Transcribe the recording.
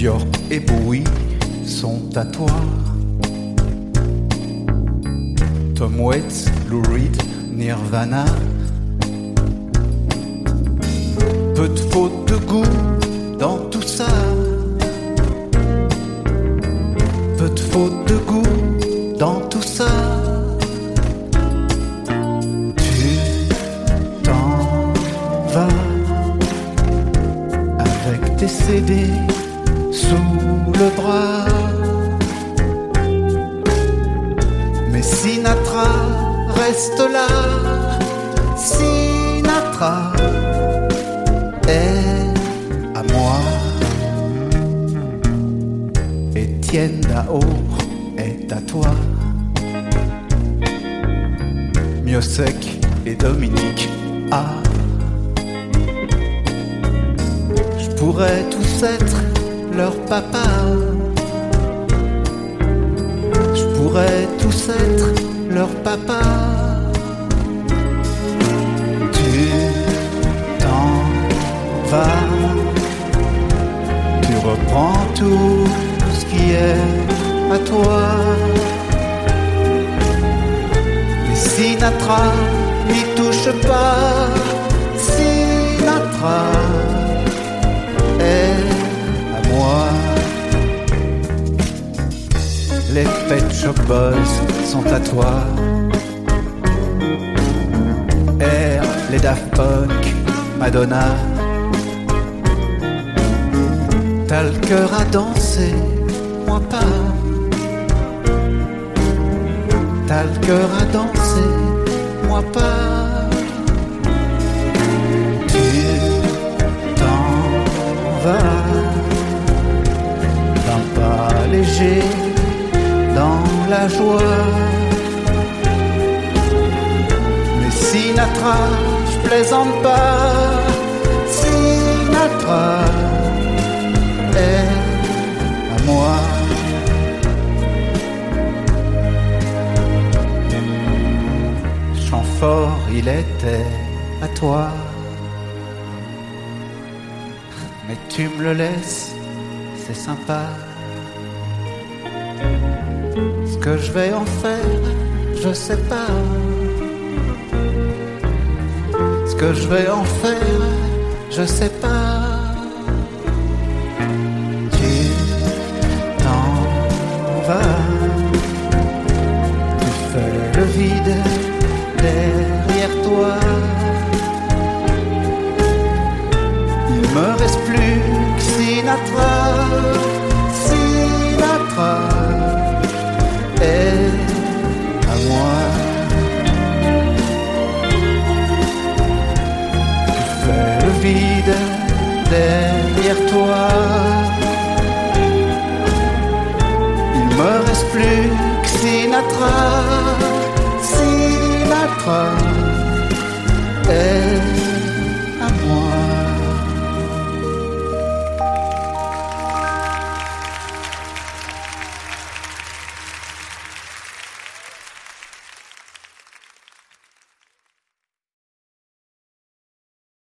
Björk et Bowie sont à toi. Tom Waits, Lou Reed, Nirvana. Peu de fautes de goût dans tout ça. Peu de fautes de goût dans tout ça. Tu t'en vas avec tes CD sous le bras. Mais Sinatra reste là. Sinatra est à moi. Étienne Dao est à toi. Miossec et Dominique A. Je pourrais tous être leur papa. Je pourrais tous être leur papa. Tu t'en vas. Tu reprends tout ce qui est à toi. Mais Sinatra n'y touche pas. Sinatra est à moi. Les Pet Shop Boys sont à toi. Air, les Daft Punk, Madonna. T'as le cœur à danser, moi pas. T'as le cœur à danser, moi pas. Tu t'en vas d'un pas léger dans la joie. Mais Sinatra, je plaisante pas. Sinatra est à moi. Chant fort, il était à toi. Mais tu me le laisses, c'est sympa. Ce que je vais en faire, je sais pas. Ce que je vais en faire, je sais pas. Tu t'en vas. Tu fais le vide derrière toi. Il me reste plus que Sinatra. Sinatra est à moi. Tu fais le vide derrière toi. Il me reste plus que Sinatra. Sinatra est